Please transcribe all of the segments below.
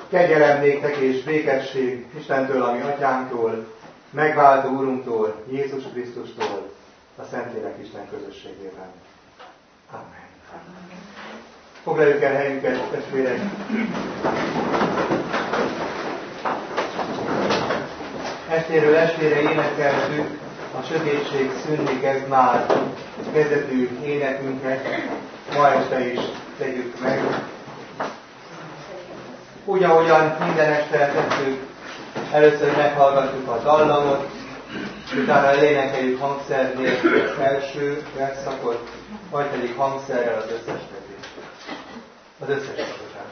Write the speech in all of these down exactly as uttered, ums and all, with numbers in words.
Kegyelem néktek és békesség Istentől, ami Atyánktól, megváltó Úrunktól, Jézus Krisztustól, a Szentlélek Isten közösségében. Amen. Foglaljuk el helyünket, testvérek! Estéről estére énekeltük a sötétség szűnni kezd már kezdetű énekünket, ma este is tegyük meg. Úgy, ahogyan minden este tettük, először meghallgatjuk a dallamot, utána elénekeljük hangszer nélkül az első versszakot, majd pedig hangszerrel az összes tetét. Az összes szakotát.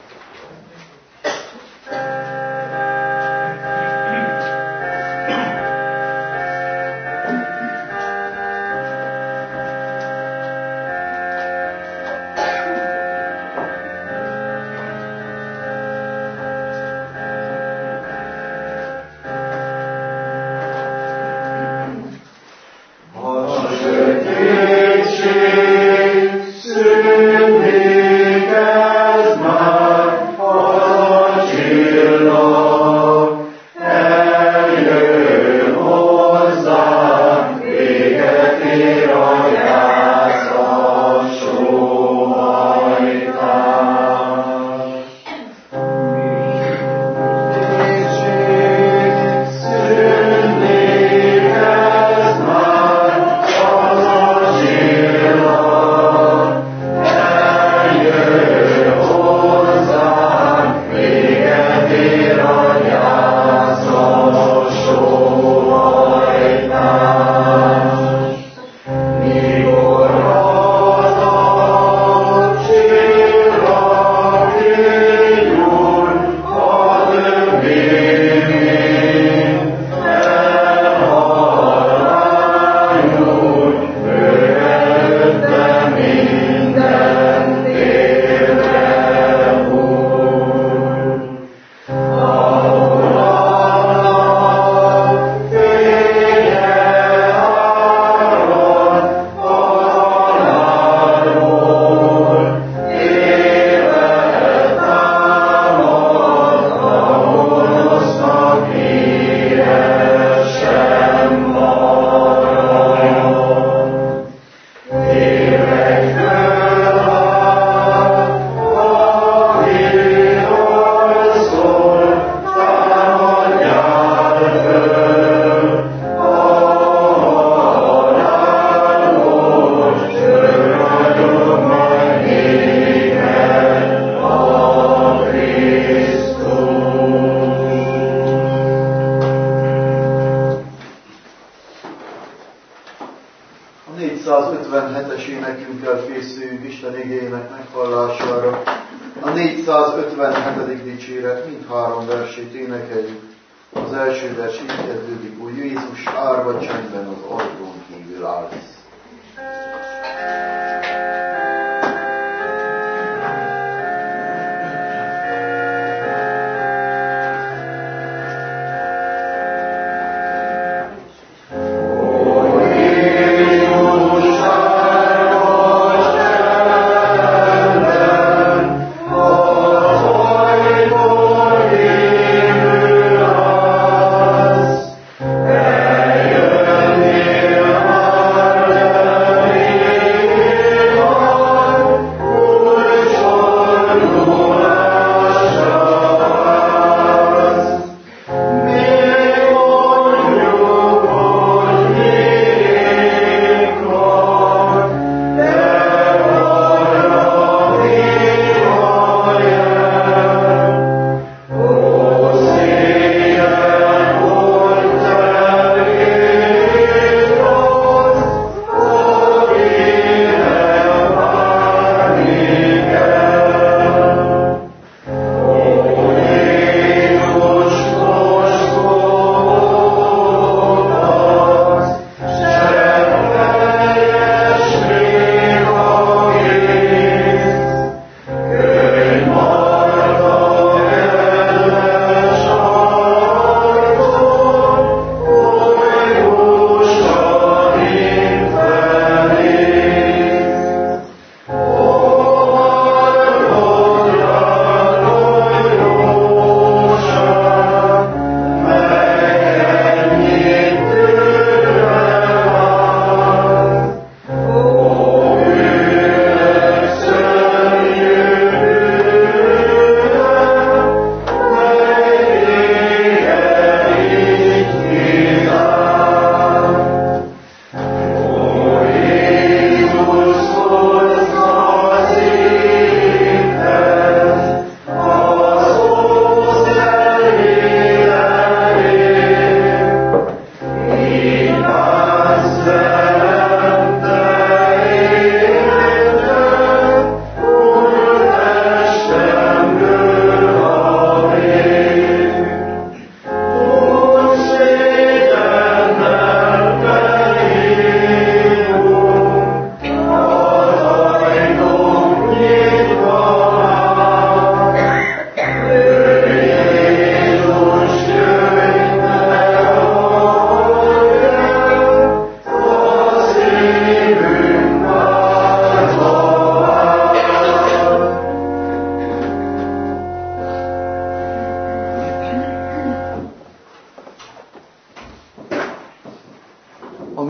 négyszázötvenhetes énekünkkel készüljünk Isten igéjének meghallására. A négyszázötvenhetedik dicséret mindhárom versét énekeljük. Az első vers így kezdődik, hogy Jézus árva csendben az ajtón kívül állsz. Amen.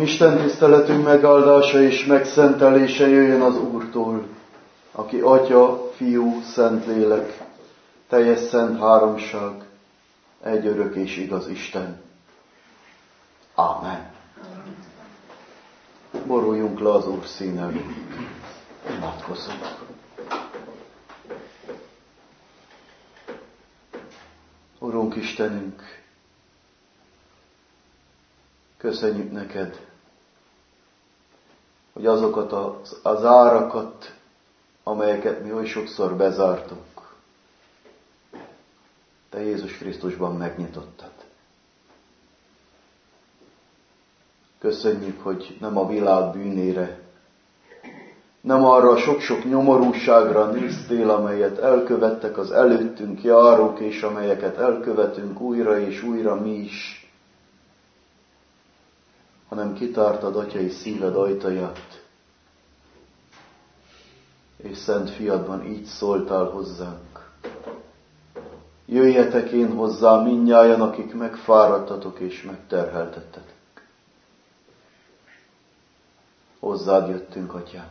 Isten tiszteletünk megáldása és megszentelése jöjjön az Úrtól, aki Atya, Fiú, Szentlélek, teljes szent háromság, egy örök és igaz Isten. Ámen. Boruljunk le az Úr szín előtt. Imádkozzunk. Urunk Istenünk, köszönjük neked, hogy azokat az, az árakat, amelyeket mi oly sokszor bezártunk, te Jézus Krisztusban megnyitottad. Köszönjük, hogy nem a világ bűnére, nem arra a sok-sok nyomorúságra néztél, amelyet elkövettek az előttünk járók, és amelyeket elkövetünk újra és újra mi is, hanem kitártad atyai szíved ajtaját, és szent fiadban így szóltál hozzánk. Jöjjetek én hozzá mindnyájan, akik megfáradtatok és megterheltettetek. Hozzád jöttünk, atyánk.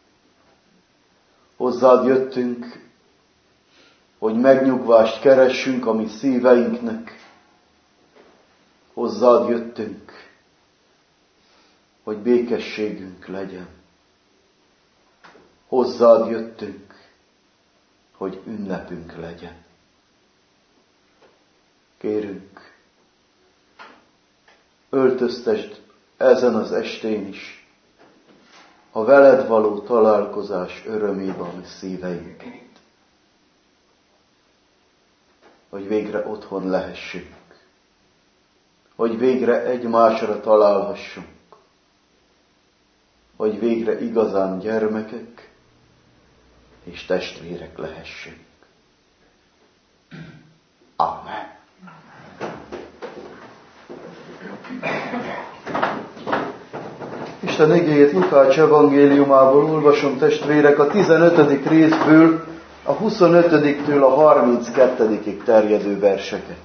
Hozzád jöttünk, hogy megnyugvást keressünk a mi szíveinknek. Hozzád jöttünk, hogy békességünk legyen. Hozzád jöttünk, hogy ünnepünk legyen. Kérünk, öltöztesd ezen az estén is a veled való találkozás örömébe a mi szíveinket, hogy végre otthon lehessünk, hogy végre egymásra találhassunk, hogy végre igazán gyermekek és testvérek lehessünk. Amen. Isten igéjét Lukács evangéliumából olvasom, testvérek, a tizenötödik részből a huszonötödiktől a harminckettőig terjedő verseket.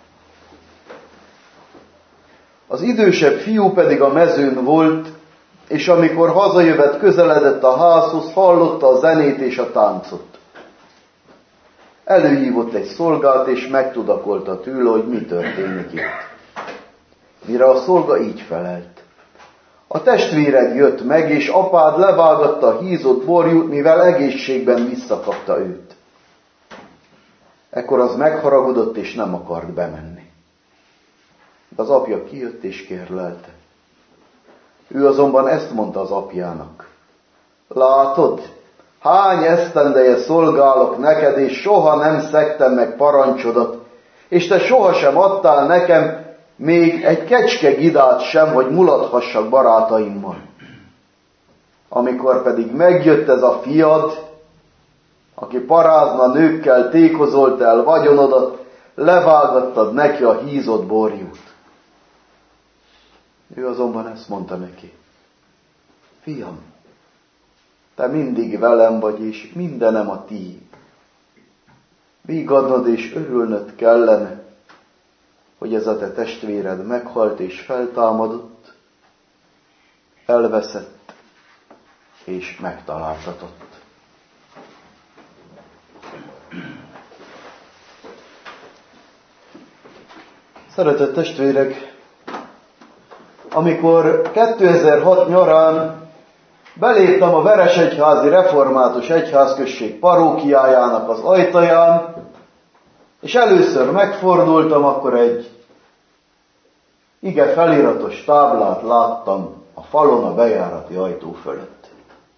Az idősebb fiú pedig a mezőn volt, és amikor hazajövet közeledett a házhoz, hallotta a zenét és a táncot. Előhívott egy szolgát, és megtudakolta tőle, hogy mi történik itt. Mire a szolga így felelt: a testvéred jött meg, és apád levágatta a hízott borjút, mivel egészségben visszakapta őt. Ekkor az megharagudott, és nem akart bemenni. De az apja kijött, és kérlelte. Ő azonban ezt mondta az apjának: látod, hány esztendeje szolgálok neked, és soha nem szegtem meg parancsodat, és te sohasem adtál nekem még egy kecske gidát sem, hogy mulathassak barátaimmal. Amikor pedig megjött ez a fiad, aki parázna nőkkel tékozolt el vagyonodat, levágattad neki a hízott borjút. Ő azonban ezt mondta neki: fiam, te mindig velem vagy, és mindenem a tiéd. Vigadnod és örülnöd kellene, hogy ez a te testvéred meghalt és feltámadott, elveszett és megtaláltatott. Szeretett testvérek, amikor kétezer-hat nyarán beléptem a Veresegyházi Református Egyházközség parókiájának az ajtaján, és először megfordultam, akkor egy ige feliratos táblát láttam a falon a bejárati ajtó fölött.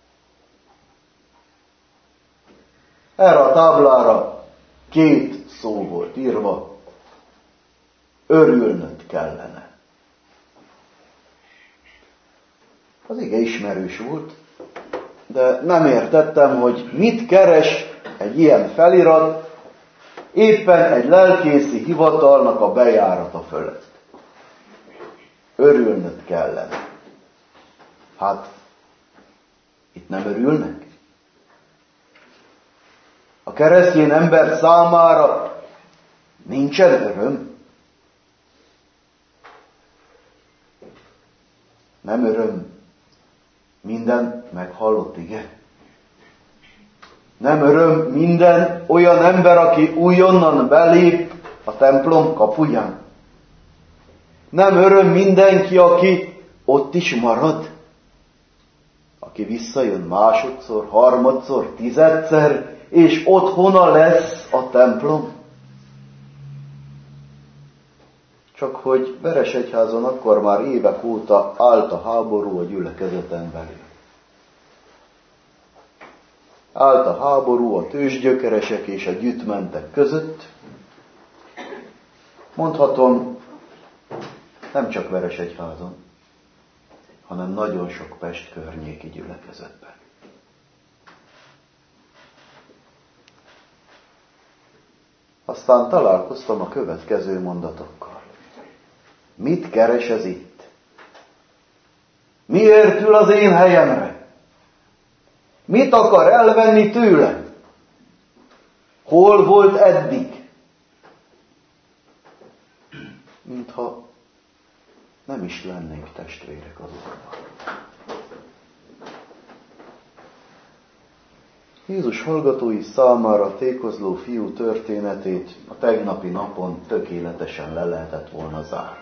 Erre a táblára két szó volt írva: örülnöd kellene. Az ige ismerős volt, de nem értettem, hogy mit keres egy ilyen felirat éppen egy lelkészi hivatalnak a bejárata fölött. Örülnöd kellene. Hát, itt nem örülnek? A keresztény ember számára nincsen öröm? Nem öröm minden meghallott ige? Nem öröm minden olyan ember, aki újonnan belép a templom kapuján? Nem öröm mindenki, aki ott is marad? Aki visszajön másodszor, harmadszor, tizedszer, és otthona lesz a templom? Csak hogy Veresegyházon akkor már évek óta állt a háború a gyülekezeten belül. Állt a háború a tőzsgyökeresek és a gyütmentek között. Mondhatom, nem csak Veresegyházon, hanem nagyon sok Pest környéki gyülekezetben. Aztán találkoztam a következő mondatokkal. Mit keres ez itt? Miért ül az én helyemre? Mit akar elvenni tőlem? Hol volt eddig? Mintha nem is lennénk testvérek az Úrban. Jézus hallgatói számára tékozló fiú történetét a tegnapi napon tökéletesen le lehetett volna zárni.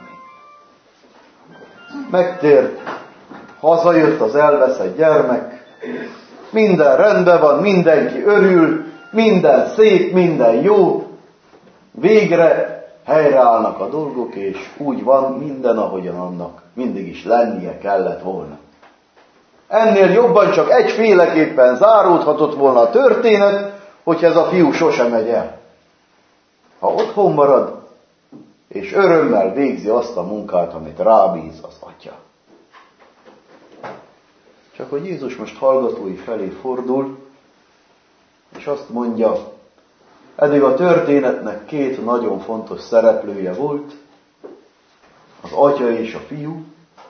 Megtért, hazajött az elveszett gyermek, minden rendben van, mindenki örül, minden szép, minden jó, végre helyreállnak a dolgok, és úgy van minden, ahogyan annak mindig is lennie kellett volna. Ennél jobban csak egyféleképpen záródhatott volna a történet, hogy ez a fiú sosem megy el. Ha otthon marad, és örömmel végzi azt a munkát, amit rábíz az Atya. Csak hogy Jézus most hallgatói felé fordul, és azt mondja, eddig a történetnek két nagyon fontos szereplője volt, az Atya és a Fiú,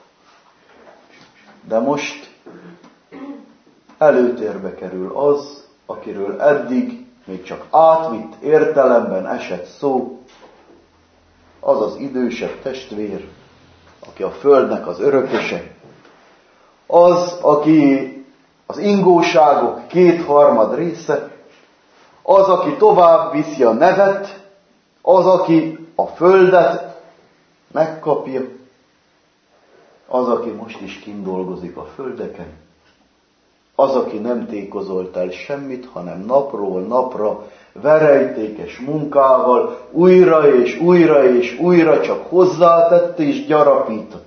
de most előtérbe kerül az, akiről eddig még csak átvitt értelemben esett szó, az az idősebb testvér, aki a földnek az örököse, az, aki az ingóságok kétharmad része, az, aki tovább viszi a nevet, az, aki a földet megkapja, az, aki most is kint dolgozik a földeken, az, aki nem tékozolt el semmit, hanem napról napra verejtékes munkával újra és újra és újra csak hozzátett és gyarapított.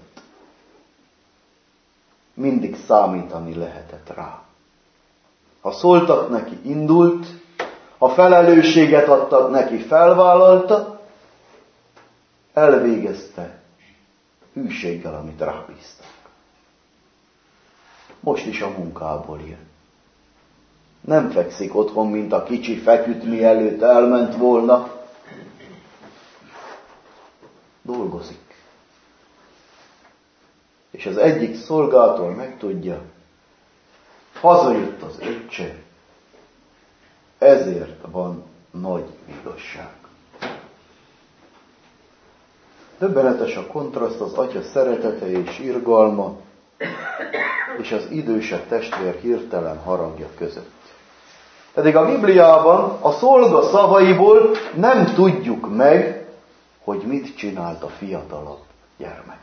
Mindig számítani lehetett rá. Ha szóltak neki, indult, ha felelősséget adtak neki, felvállalta, elvégezte hűséggel, amit rábíztak. Most is a munkából jön. Nem fekszik otthon, mint a kicsi feküdt, mielőtt elment volna. Dolgozik. És az egyik szolgától megtudja, hazajött az öccse, ezért van nagy igazság. Döbbenetes a kontraszt az Atya szeretete és irgalma, és az idősebb testvér hirtelen haragja között. Pedig a Bibliában a szolga szavaiból nem tudjuk meg, hogy mit csinált a fiatalabb gyermek.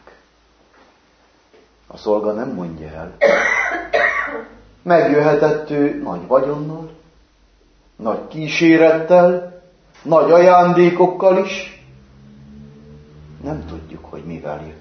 A szolga nem mondja el. Megjöhetett ő nagy vagyonnal, nagy kísérettel, nagy ajándékokkal is. Nem tudjuk, hogy mivel jött.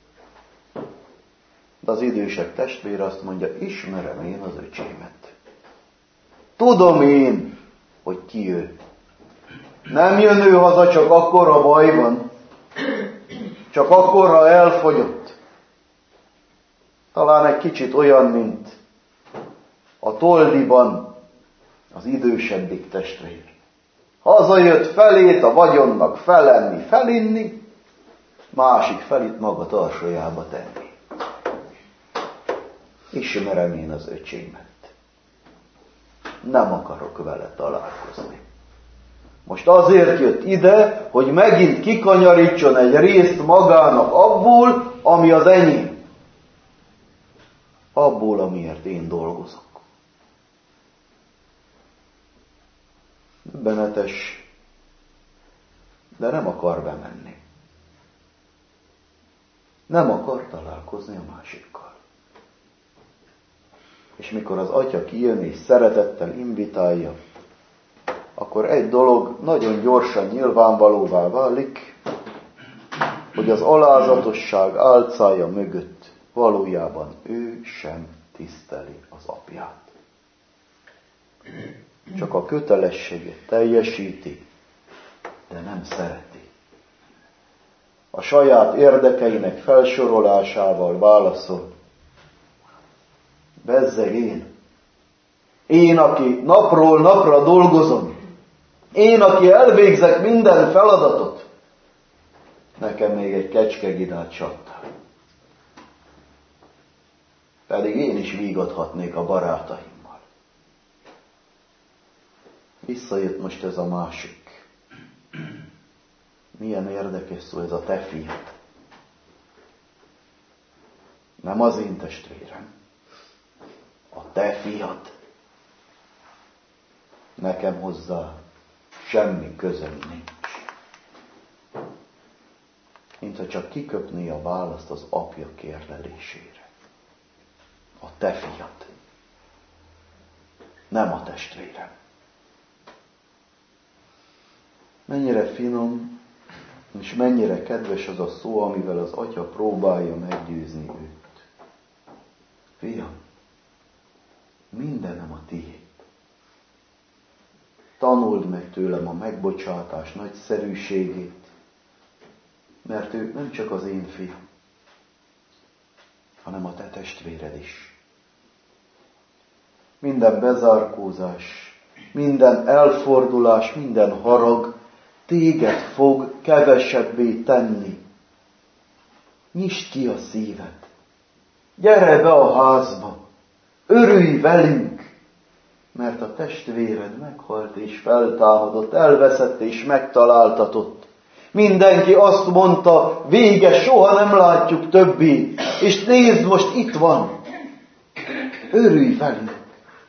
De az idősebb testvér azt mondja, ismerem én az öcsémet. Tudom én, hogy ki ő. Nem jön ő haza csak akkor, ha baj van. Csak akkor, ha elfogyott. Talán egy kicsit olyan, mint a Toldiban az idősebbik testvér. Hazajött felét a vagyonnak felenni, felinni, másik felét maga tarsolyába tenni. Ismerem én az öcsémet. Nem akarok vele találkozni. Most azért jött ide, hogy megint kikanyarítson egy részt magának abból, ami az enyém. abból, amiért én dolgozok. Döbbenetes, de nem akar bemenni. Nem akar találkozni a másikkal. És mikor az atya kijön és szeretettel invitálja, akkor egy dolog nagyon gyorsan nyilvánvalóvá válik, hogy az alázatosság álcája mögött valójában ő sem tiszteli az apját. Csak a kötelességet teljesíti, de nem szereti. A saját érdekeinek felsorolásával válaszol. Bezzeg én. Én, aki napról napra dolgozom. Én, aki elvégzek minden feladatot. Nekem még egy kecskegidát csaptál. Pedig én is vígathatnék a barátaimmal. Visszajött most ez a másik. Milyen érdekes szó ez a te fiad. Nem az én testvérem. A te fiad. Nekem hozzá semmi közöm nincs. Mintha csak kiköpné a választ az apja kérdelésére. A te fiad. Nem a testvérem. Mennyire finom, és mennyire kedves az a szó, amivel az atya próbálja meggyőzni őt. Fiam, mindenem a tiéd. Tanuld meg tőlem a megbocsátás nagyszerűségét, mert ő nem csak az én fiam, hanem a te testvéred is. Minden bezárkózás, minden elfordulás, minden harag téged fog kevesebbé tenni. Nyisd ki a szíved. Gyere be a házba. Örülj velünk, mert a testvéred meghalt és feltámadott, elveszett és megtaláltatott. Mindenki azt mondta, vége, soha nem látjuk többé. És nézd, most itt van. Örülj velünk.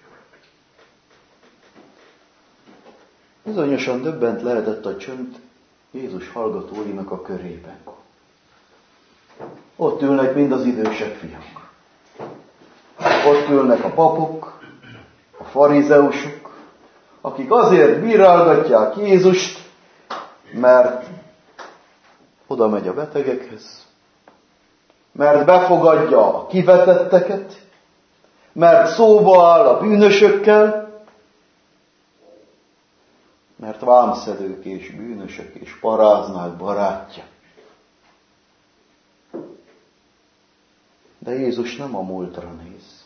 Bizonyosan döbbent lehetett a csönd Jézus hallgatóinak a körében. Ott ülnek mind az idősebb fiak. Ott ülnek a papok, a farizeusok, akik azért bírálgatják Jézust, mert oda megy a betegekhez, mert befogadja a kivetetteket, mert szóba áll a bűnösökkel, mert vámszedők és bűnösök és paráznák barátja. De Jézus nem a múltra néz.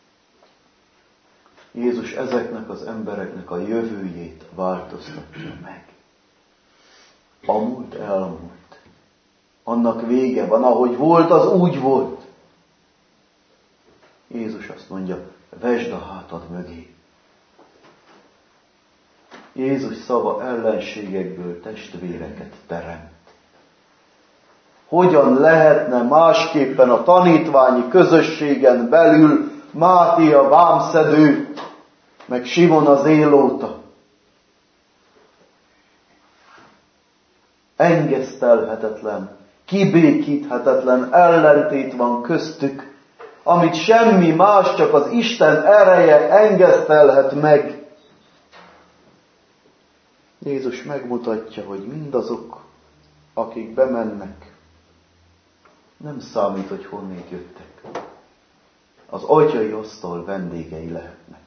Jézus ezeknek az embereknek a jövőjét változtatja meg. A múlt elmúlt. Annak vége van, ahogy volt, az úgy volt. Jézus azt mondja, vesd a hátad mögé. Jézus szava ellenségekből testvéreket teremt. Hogyan lehetne másképpen a tanítványi közösségen belül Máté a vámszedő, meg Simon az élóta? Engesztelhetetlen, kibékíthetetlen ellentét van köztük, amit semmi más, csak az Isten ereje engesztelhet meg. Jézus megmutatja, hogy mindazok, akik bemennek, nem számít, hogy honnét jöttek. Az atyai asztal vendégei lehetnek.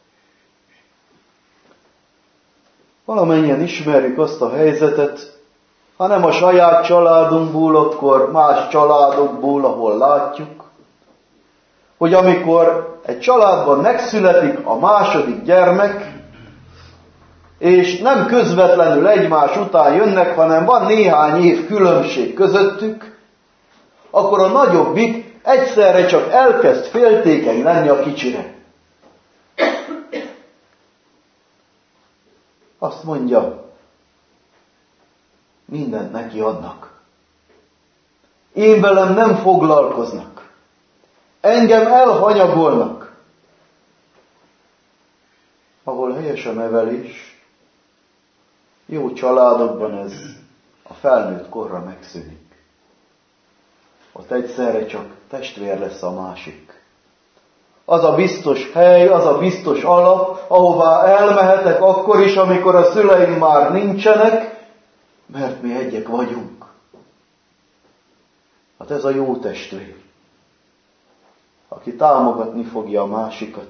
Valamennyien ismerjük azt a helyzetet, ha nem a saját családunkból, akkor más családokból, ahol látjuk, hogy amikor egy családban megszületik a második gyermek, és nem közvetlenül egymás után jönnek, hanem van néhány év különbség közöttük, akkor a nagyobbik egyszerre csak elkezd féltékeny lenni a kicsire. Azt mondja, mindent neki adnak. Én velem nem foglalkoznak. Engem elhanyagolnak. Ahol helyes a nevelés, jó családokban ez a felnőtt korra megszűnik. Ott egyszerre csak testvér lesz a másik. Az a biztos hely, az a biztos alap, ahová elmehetek akkor is, amikor a szüleim már nincsenek, mert mi egyek vagyunk. Hát ez a jó testvér, aki támogatni fogja a másikat.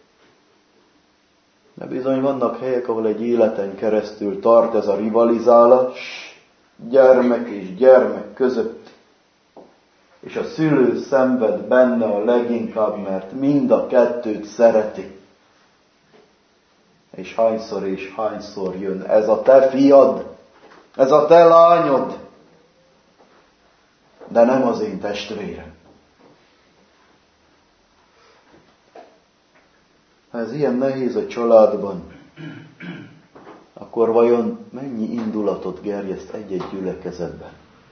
De bizony vannak helyek, ahol egy életen keresztül tart ez a rivalizálás, gyermek és gyermek között. És a szülő szenved benne a leginkább, mert mind a kettőt szereti. És hányszor és hányszor jön ez a te fiad, ez a te lányod, de nem az én testvérem. Ha ez ilyen nehéz a családban, akkor vajon mennyi indulatot gerjeszt egy-egy gyülekezetben?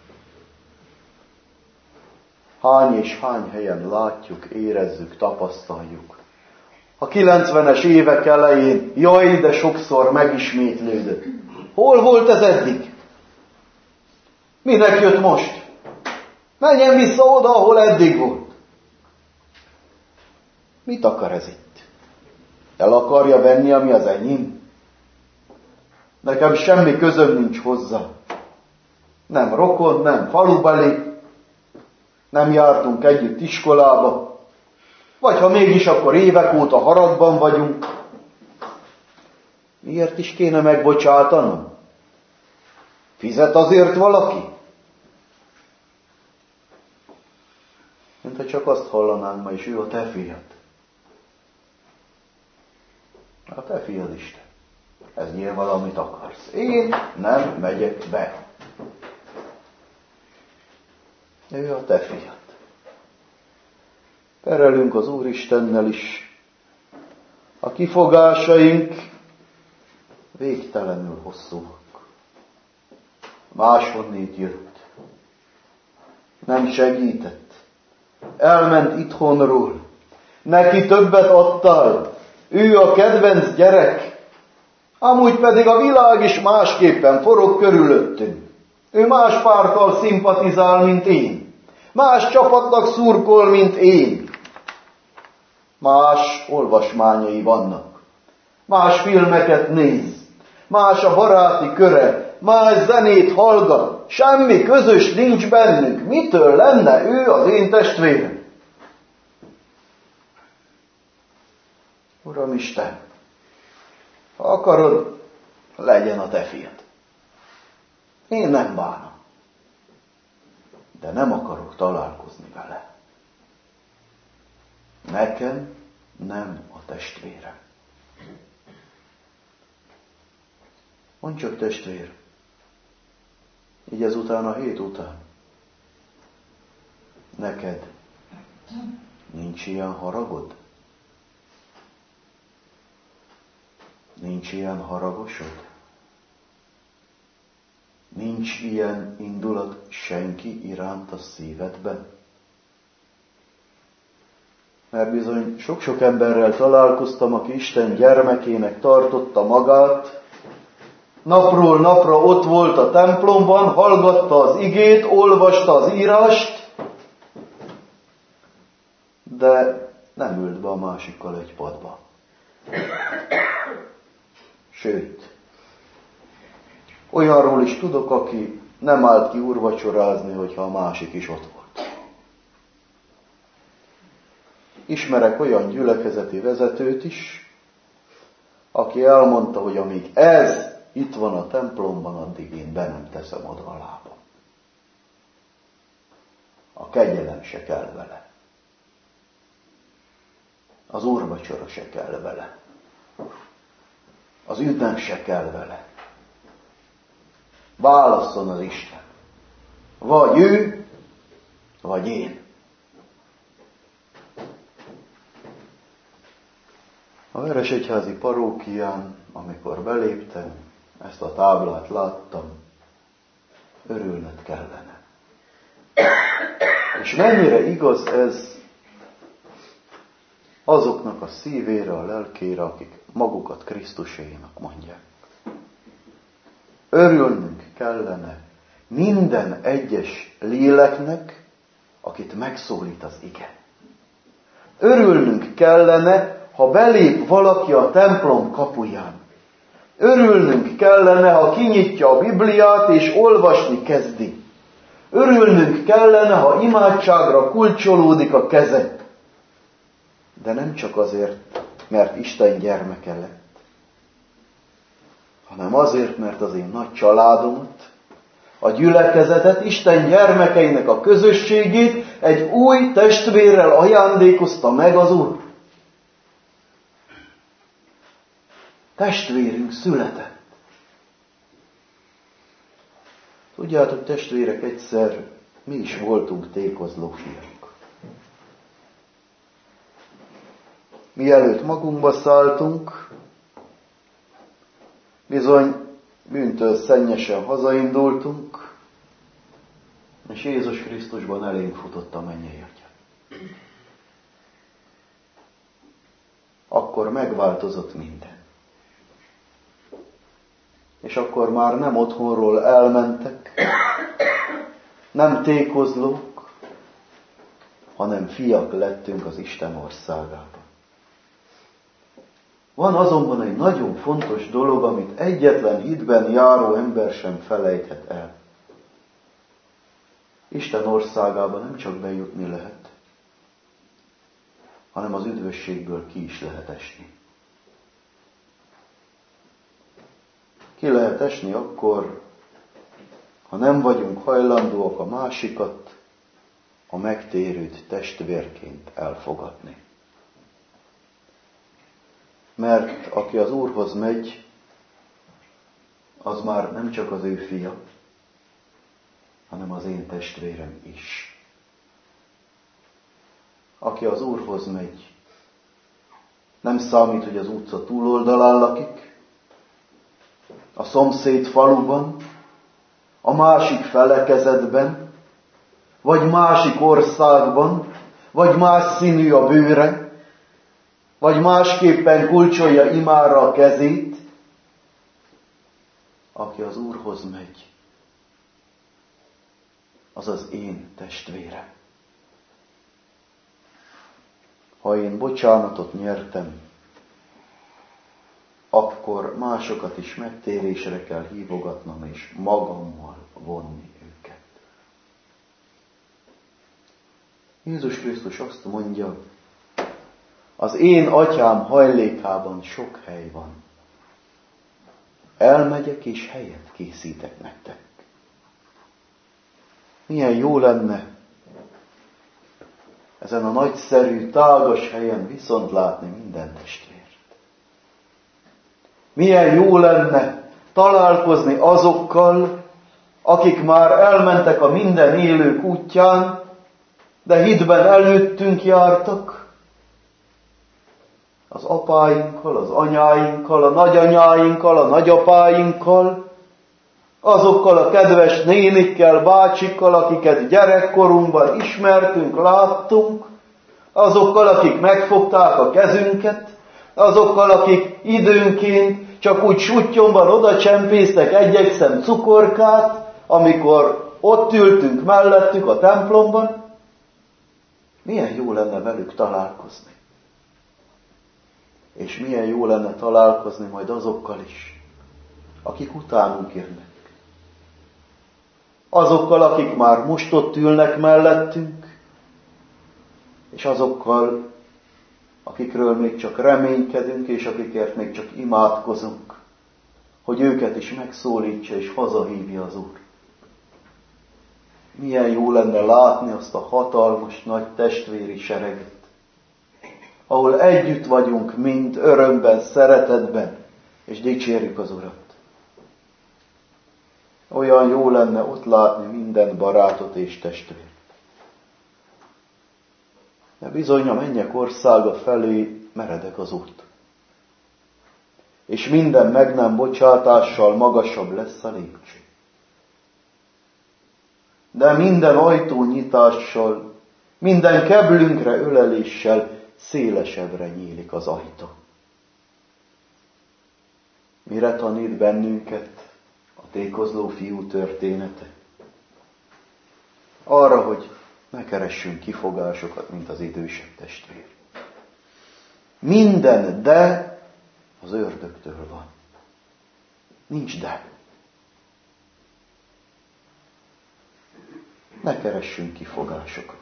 Hány és hány helyen látjuk, érezzük, tapasztaljuk. A kilencvenes évek elején, jaj, de sokszor megismétlődött. Hol volt ez eddig? Minek jött most? Menjen vissza oda, ahol eddig volt. Mit akar ez itt? El akarja venni, ami az enyém? Nekem semmi közöm nincs hozzá. Nem rokon, nem falubeli, nem jártunk együtt iskolába, vagy ha mégis, akkor évek óta haragban vagyunk. Miért is kéne megbocsátanom? Fizet azért valaki? Mint ha csak azt hallanánk ma, és ő a te fiad. A te fiad Isten. Ez nyilván valamit akarsz. Én nem megyek be. Ő a te fiad. Perelünk az Úristennel is. A kifogásaink végtelenül hosszúak. Máshonnét jött. Nem segített. Elment itthonról. Neki többet adtál. Ő a kedvenc gyerek. Amúgy pedig a világ is másképpen forog körülöttünk. Ő más párttal szimpatizál, mint én. Más csapatnak szurkol, mint én. Más olvasmányai vannak. Más filmeket néz. Más a baráti köre. Más zenét hallgat. Semmi közös nincs bennünk. Mitől lenne ő az én testvérem? Uram Isten, ha akarod, legyen a te fiad. Én nem bánom. De nem akarok találkozni vele. Nekem nem a testvérem. Mondd csak, testvér, így ezután a hét után. Neked nincs ilyen haragod? Nincs ilyen haragosod? Nincs ilyen indulat senki iránt a szívedben? Mert bizony sok-sok emberrel találkoztam, aki Isten gyermekének tartotta magát, napról napra ott volt a templomban, hallgatta az igét, olvasta az írást, de nem ült be a másikkal egy padba. Sőt, olyanról is tudok, aki nem állt ki úrvacsorázni, hogyha a másik is ott volt. Ismerek olyan gyülekezeti vezetőt is, aki elmondta, hogy amíg ez itt van a templomban, addig én be nem teszem oda a lábam. A kegyelem se kell vele. Az úrvacsora se kell vele. Az ünnep se kell vele. Válasszon az Isten. Vagy ő, vagy én. A Veresegyházi parókián, amikor beléptem, ezt a táblát láttam, örülned kellene. És mennyire igaz ez azoknak a szívére, a lelkére, akik magukat Krisztusénak mondják. Örülnünk kellene minden egyes léleknek, akit megszólít az ige. Örülnünk kellene, ha belép valaki a templom kapuján. Örülnünk kellene, ha kinyitja a Bibliát és olvasni kezdi. Örülnünk kellene, ha imádságra kulcsolódik a keze. De nem csak azért, mert Isten gyermeke lett, hanem azért, mert az én nagy családomat, a gyülekezetet, Isten gyermekeinek a közösségét egy új testvérrel ajándékozta meg az Úr. Testvérünk született. Tudjátok, testvérek, egyszer mi is voltunk tékozló fiak. Mielőtt magunkba szálltunk, bizony bűntől szennyesen hazaindultunk, és Jézus Krisztusban elénk futott a mennyei Atya. Akkor megváltozott minden. És akkor már nem otthonról elmentek, nem tékozlók, hanem fiak lettünk az Isten országában. Van azonban egy nagyon fontos dolog, amit egyetlen hitben járó ember sem felejthet el. Isten országába nem csak bejutni lehet, hanem az üdvösségből ki is lehet esni. Ki lehet esni akkor, ha nem vagyunk hajlandóak a másikat a megtérőt testvérként elfogadni. Mert aki az Úrhoz megy, az már nem csak az ő fia, hanem az én testvérem is. Aki az Úrhoz megy, nem számít, hogy az utca túloldalán lakik, a szomszéd faluban, a másik felekezetben, vagy másik országban, vagy más színű a bőre, vagy másképpen kulcsolja imára a kezét. Aki az Úrhoz megy, az az én testvérem. Ha én bocsánatot nyertem, akkor másokat is megtérésre kell hívogatnom, és magammal vonni őket. Jézus Krisztus azt mondja, az én atyám hajlékában sok hely van. Elmegyek és helyet készítek nektek. Milyen jó lenne ezen a nagyszerű, tágas helyen viszont látni minden testvért. Milyen jó lenne találkozni azokkal, akik már elmentek a minden élők útján, de hitben előttünk jártak. Az apáinkkal, az anyáinkkal, a nagyanyáinkkal, a nagyapáinkkal, azokkal a kedves nénikkel, bácsikkal, akiket gyerekkorunkban ismertünk, láttunk, azokkal, akik megfogták a kezünket, azokkal, akik időnként csak úgy suttyomban oda csempésztek egy-egy szem cukorkát, amikor ott ültünk mellettük a templomban. Milyen jó lenne velük találkozni. És milyen jó lenne találkozni majd azokkal is, akik utánunk jönnek. Azokkal, akik már most ott ülnek mellettünk, és azokkal, akikről még csak reménykedünk, és akikért még csak imádkozunk, hogy őket is megszólítsa és hazahívja az Úr. Milyen jó lenne látni azt a hatalmas nagy testvéri sereget, ahol együtt vagyunk mind örömben, szeretetben, és dicsérjük az Urat. Olyan jó lenne ott látni minden barátot és testvért. De bizony a mennyek országa felé meredek az út. És minden meg nem bocsátással magasabb lesz a lépcső. De minden ajtó nyitással, minden keblünkre öleléssel szélesebbre nyílik az ajtó. Mire tanít bennünket a tékozló fiú története? Arra, hogy ne keressünk kifogásokat, mint az idősebb testvér. Minden de az ördögtől van. Nincs de. Ne keressünk kifogásokat.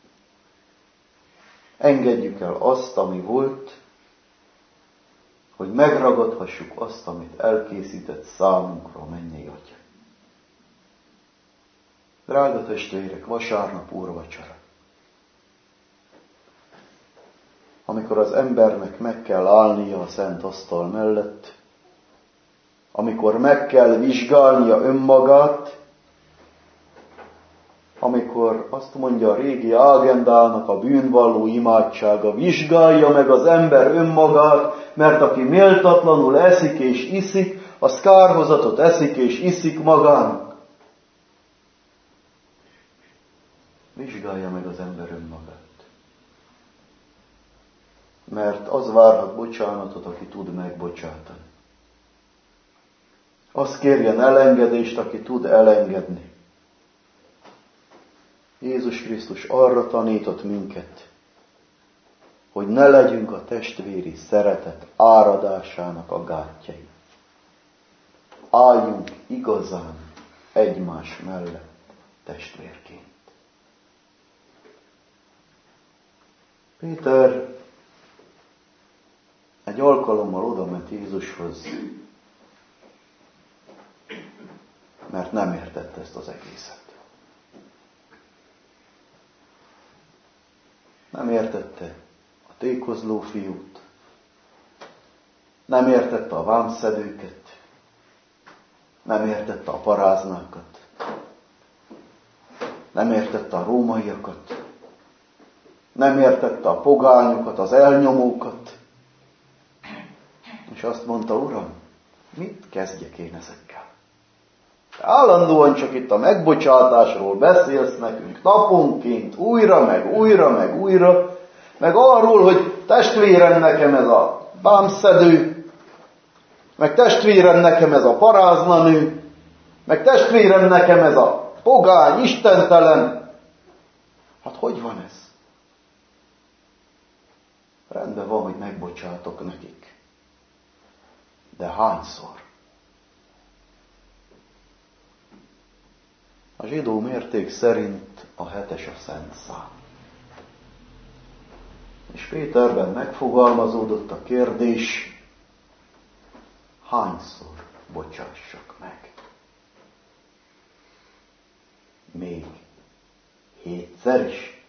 Engedjük el azt, ami volt, hogy megragadhassuk azt, amit elkészített számunkra a mennyei Atya. Drága testvérek, vasárnap úrvacsora. Amikor az embernek meg kell állnia a szent asztal mellett, amikor meg kell vizsgálnia önmagát, amikor azt mondja a régi ágendának a bűnvalló imádsága, vizsgálja meg az ember önmagát, mert aki méltatlanul eszik és iszik, az kárhozatot eszik és iszik magának. Vizsgálja meg az ember önmagát. Mert az várhat bocsánatot, aki tud megbocsátani. Az kérjen elengedést, aki tud elengedni. Jézus Krisztus arra tanított minket, hogy ne legyünk a testvéri szeretet áradásának a gátjai. Álljunk igazán egymás mellett testvérként. Péter egy alkalommal oda ment Jézushoz, mert nem értette ezt az egészet. Nem értette a tékozló fiút, nem értette a vámszedőket, nem értette a paráznákat, nem értette a rómaiakat, nem értette a pogányokat, az elnyomókat, és azt mondta, Uram, mit kezdjek én ezekkel? Állandóan csak itt a megbocsátásról beszélsz nekünk naponként, újra, meg újra, meg újra, meg arról, hogy testvérem nekem ez a vámszedő, meg testvérem nekem ez a paráznanő, meg testvérem nekem ez a pogány, istentelen. Hát hogy van ez? Rendben van, hogy megbocsátok nekik. De hányszor? A zsidó mérték szerint a hetes a szent szám. És Péterben megfogalmazódott a kérdés, hányszor bocsássak meg? Még hétszer is?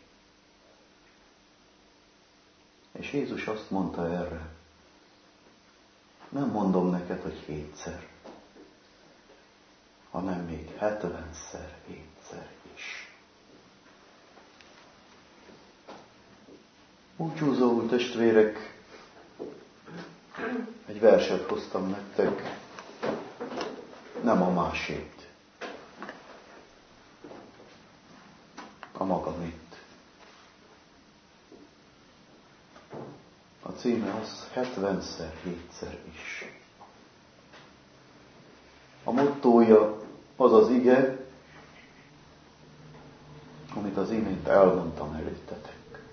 És Jézus azt mondta erre, nem mondom neked, hogy hétszer, hanem még hetvenszer, hétszer is. Búcsúzóul testvérek, egy verset hoztam nektek, nem a másét, a magamét. A címe az hetvenszer, hétszer is. A mottója az az ige, amit az imént elmondtam előttetek.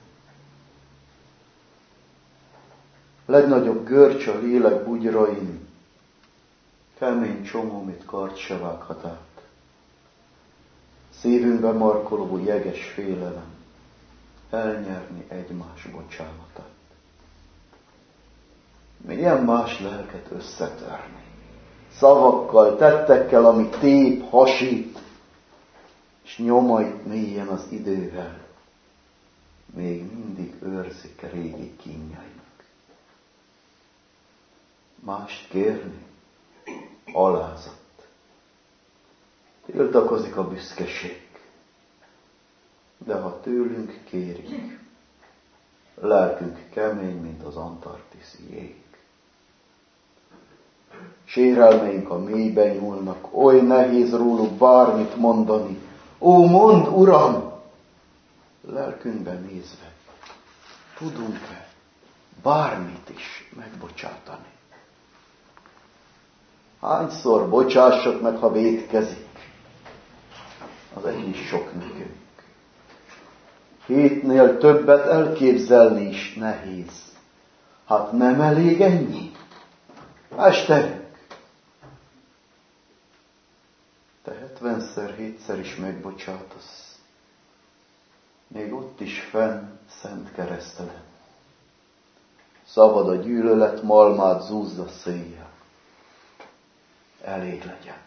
Legnagyobb görcs a lélek bugyrain, kemény csomó, mit kard se vághat át. Szívünkbe markoló jeges félelem, elnyerni egymás bocsánatát. Milyen más lelket összetörni? Szavakkal, tettekkel, ami tép, hasít, és nyomait mélyen az idővel. Még mindig őrzik régi kínjaink. Mást kérni? Alázat. Tiltakozik a büszkeség. De ha tőlünk kérik, lelkünk kemény, mint az antarktiszi jég. Sérelmeink a mélyben nyúlnak, oly nehéz róluk bármit mondani. Ó, mondd, Uram! Lelkünkben nézve, tudunk-e bármit is megbocsátani. Hányszor bocsássak meg, ha vétkezik? Az egy is sok nekünk. Hétnél többet elképzelni is nehéz. Hát nem elég ennyi? Este te hetvenszer, hétszer is megbocsátasz. Még ott is fenn szent keresztelen. Szabad a gyűlölet malmát zúzza széjjel. Elég legyen.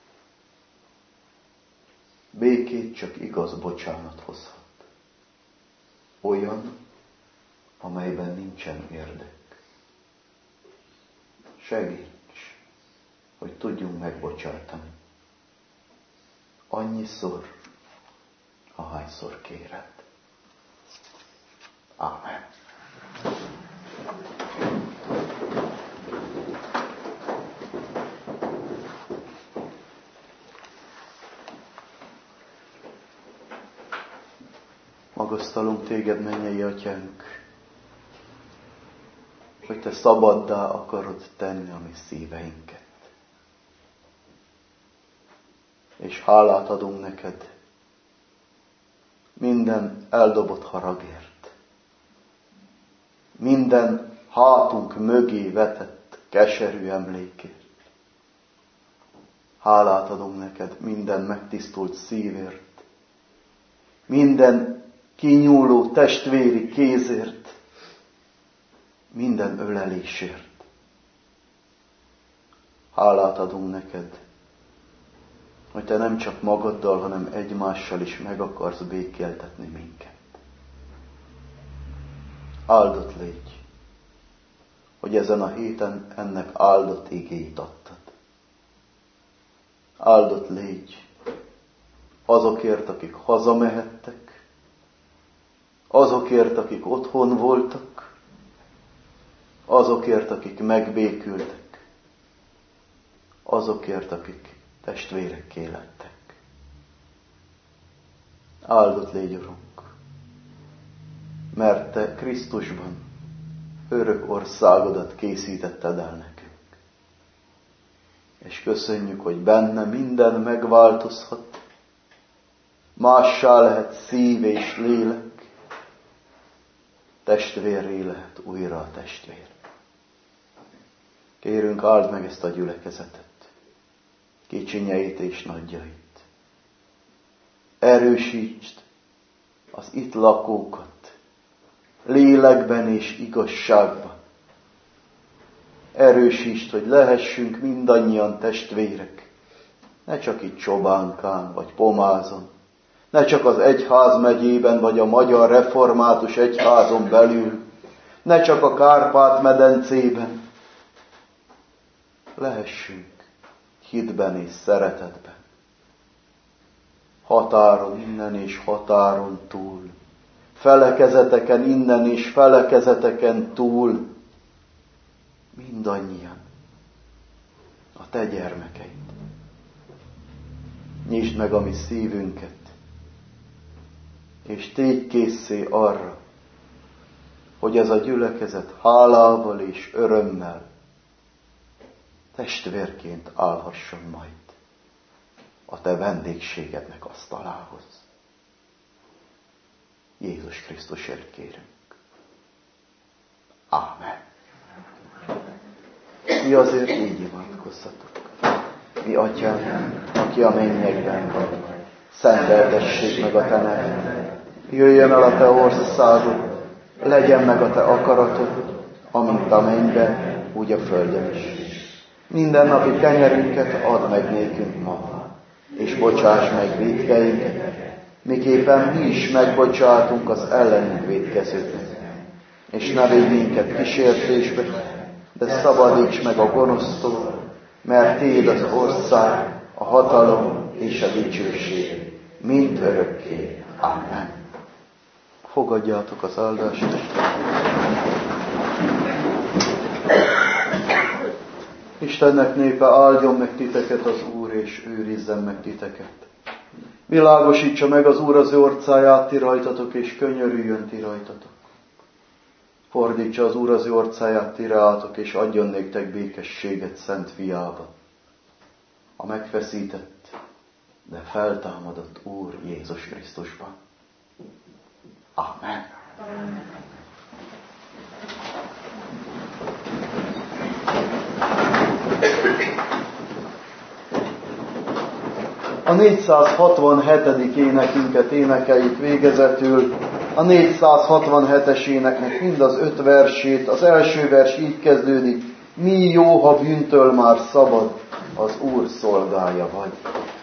Békét csak igaz bocsánat hozhat. Olyan, amelyben nincsen érdek. Segíts, hogy tudjunk megbocsátani. Annyiszor, ahányszor kéred. Ámen. Magasztalunk téged, mennyei Atyánk, hogy te szabaddá akarod tenni a mi szíveinket. És hálát adunk neked minden eldobott haragért, minden hátunk mögé vetett keserű emlékért. Hálát adunk neked minden megtisztult szívért, minden kinyúló testvéri kézért, minden ölelésért. Hálát adunk neked, hogy te nem csak magaddal, hanem egymással is meg akarsz békéltetni minket. Áldott légy, hogy ezen a héten ennek áldott igéit adtad. Áldott légy azokért, akik hazamehettek, azokért, akik otthon voltak, azokért, akik megbékültek, azokért, akik testvérekké lettek. Áldott légy, Urunk, mert te Krisztusban örök országodat készítetted el nekünk. És köszönjük, hogy benne minden megváltozhat, mássá lehet szív és lélek, testvérré lehet újra a testvér. Kérünk, áld meg ezt a gyülekezetet, kicsinyeit és nagyjait. Erősítsd az itt lakókat, lélekben és igazságban. Erősítsd, hogy lehessünk mindannyian testvérek, ne csak itt Csobánkán vagy Pomázon, ne csak az egyházmegyében vagy a Magyar Református Egyházon belül, ne csak a Kárpát-medencében. Lehessünk hitben és szeretetben. Határon innen és határon túl. Felekezeteken innen és felekezeteken túl. Mindannyian a te gyermekeid. Nyisd meg a mi szívünket, és tégy készé arra, hogy ez a gyülekezet hálával és örömmel testvérként állhasson majd a te vendégségednek asztalához. Jézus Krisztusért kérünk. Ámen. Mi azért így imádkozzatok. Mi Atyánk, aki a mennyekben vagy, szenteltessék meg a te neved. Jöjjön el a te országod, legyen meg a te akaratod, amint a mennyben, úgy a földön is. Minden napi kenyerünket add meg nékünk ma, és bocsáss meg vétkeinket, miképpen mi is megbocsátunk az ellenünk vétkezőknek. És ne védj minket kísértésbe, de szabadíts meg a gonosztól, mert Téd az ország, a hatalom és a dicsőség, mind örökké. Amen. Fogadjátok az áldást. Istennek népe, áldjon meg titeket az Úr, és őrizzen meg titeket. Világosítsa meg az Úr az ő orcáját ti rajtatok, és könyörüljön ti rajtatok. Fordítsa az Úr az ő orcáját ti rátok, és adjon néktek békességet szent fiába. A megfeszített, de feltámadott Úr Jézus Krisztusban. Amen. Amen. A négyszázhatvanhetedik énekünket énekeljük végezetül. A négyszázhatvanhetes éneknek mind az öt versét. Az első vers így kezdődik. Mi jó, ha bűntől már szabad, az Úr szolgája vagy.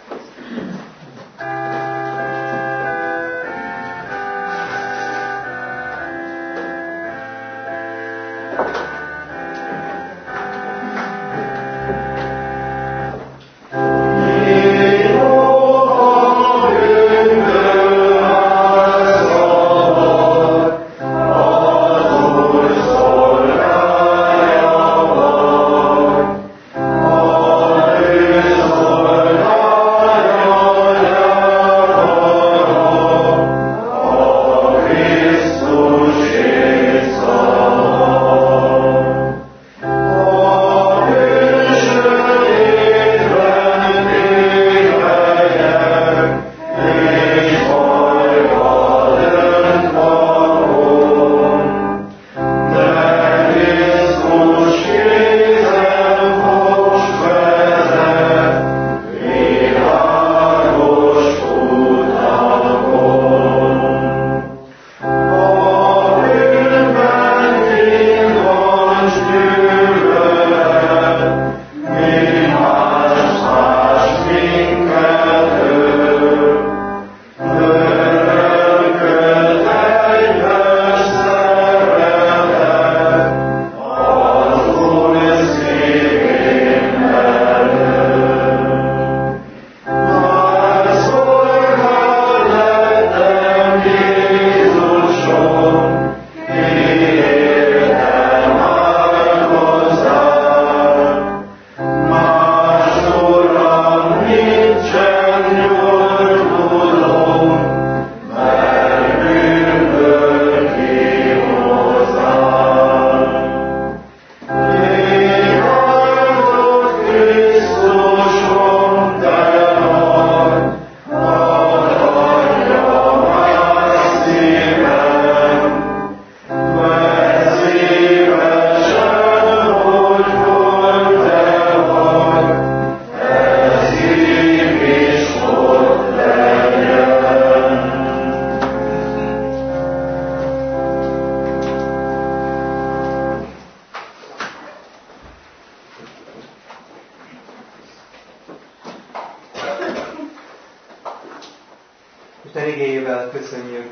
Isten igéjével köszönjük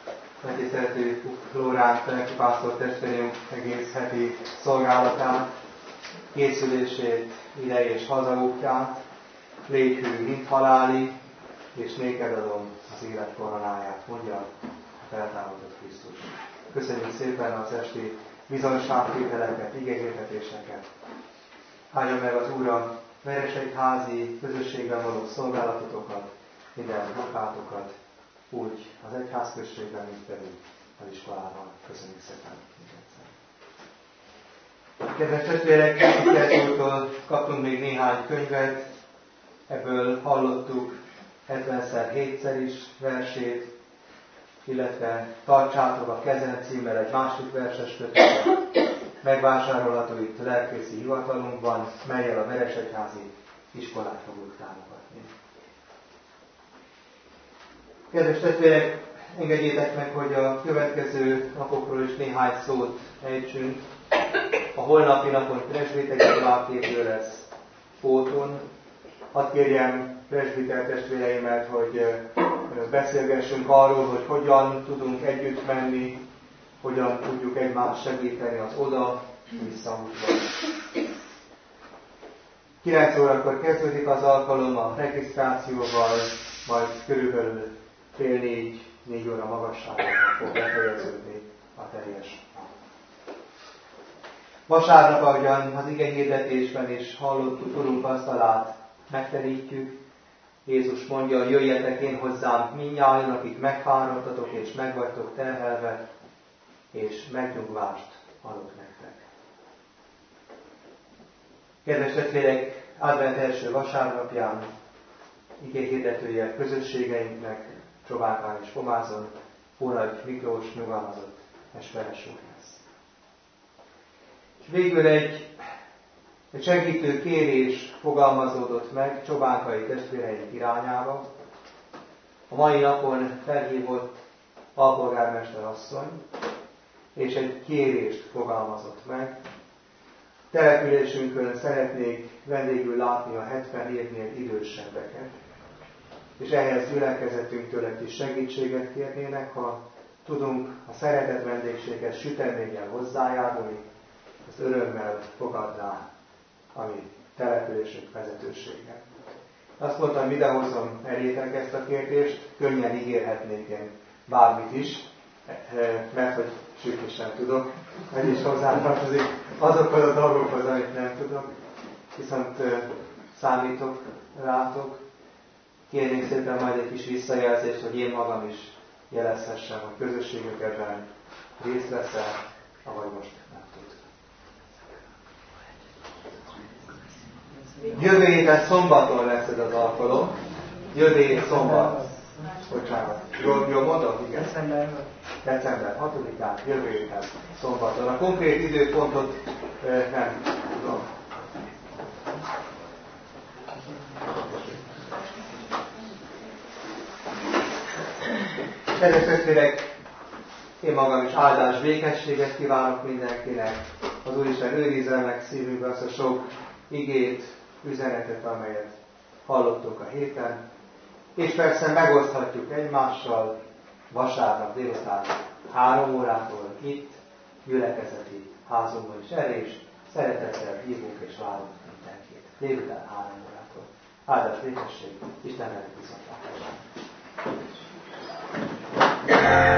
neki szerető Flórán, neki pásztor testvérünk egész heti szolgálatát, készülését, ide és hazaútját. Légy hű, mint halálig, és néked adom az élet koronáját, mondja a feltámadott Krisztus. Köszönjük szépen az esti bizonyságtételeket, igényértetéseket. Áldja meg az Úr a veresegyházi közösségben való szolgálatotokat, minden munkátokat, úgy az egyházközségben, mint pedig az iskolában. Köszönjük szépen mindegszer. Kedves testvérek, Iker úrtól kaptunk még néhány könyvet, ebből hallottuk hetvenszer hétszer is versét, illetve Tartsátok a kezem címmel egy másik verses kötetet, megvásárolható itt lelkészi hivatalunkban, mellyel a veresegyházi iskolát fogjuk támogatni. Kedves testvérek, engedjétek meg, hogy a következő napokról is néhány szót ejtsünk. A holnapi napon presbiteri továbbképző lesz Fóton. Hadd kérjem presbiter testvéreimet, hogy beszélgessünk arról, hogy hogyan tudunk együtt menni, hogyan tudjuk egymást segíteni az oda-vissza útban. kilenc órakor kezdődik az alkalom a regisztrációval, majd körülbelül fél négy, négy óra magasságban fog befejeződni a teljes nap. Vasárnap, ahogyan az igehirdetésben is hallottuk, Urunk asztalát megterítjük. Jézus mondja, jöjjetek én hozzám mindnyájan, akik megfáradtatok és megvagytok terhelve, és megnyugvást adok nektek. Kedves testvérek, advent első vasárnapján igéhirdetője közösségeinknek, Csobákán és Pomázon, Hónagy Miklós nyugalmazott esperesünk lesz. És végül egy, egy segítő kérés fogalmazódott meg csobánkai testvéreink irányába. A mai napon felhívott alpolgármester asszony, és egy kérést fogalmazott meg. Településünkön szeretnék vendégül látni a hetven évnél idősebbeket, és ehhez gyülekezetünktől egy kis segítséget kérnének, ha tudunk a szeretett vendégséghez süteménnyel hozzájárulni, ezt örömmel fogadná a mi településünk vezetősége. Azt mondtam, idehozom elétek ezt a kérdést, könnyen ígérhetnék én bármit is, mert hogy sűrűn sem tudok, ez is hozzátartozik azokhoz a dolgokhoz, amit nem tudok, viszont számítok rátok. Kérnék szépen majd egy kis visszajelzést, hogy én magam is jelezhessem, hogy közösségünk ebben részt veszel, ahogy most nem tud. Jövő héten szombaton lesz ez az alkalom. Jövő hét szombat. Bocsánat. Jól, jól mondom? Igen. December. December hatodikán, jövő héten szombaton. A konkrét időpontot eh, nem tudom. Kedves testvérek, én magam is áldás, békességet kívánok mindenkinek. Az Úristen őrizze meg szívünkbe azt a sok igét, üzenetet, amelyet hallottunk a héten. És persze megoszthatjuk egymással vasárnap délután három órától itt, gyülekezeti házunkban is. Erre is szeretettel hívunk és várunk mindenkit. Délután három órától. Áldás, békesség, Isten velük viszontlátásra.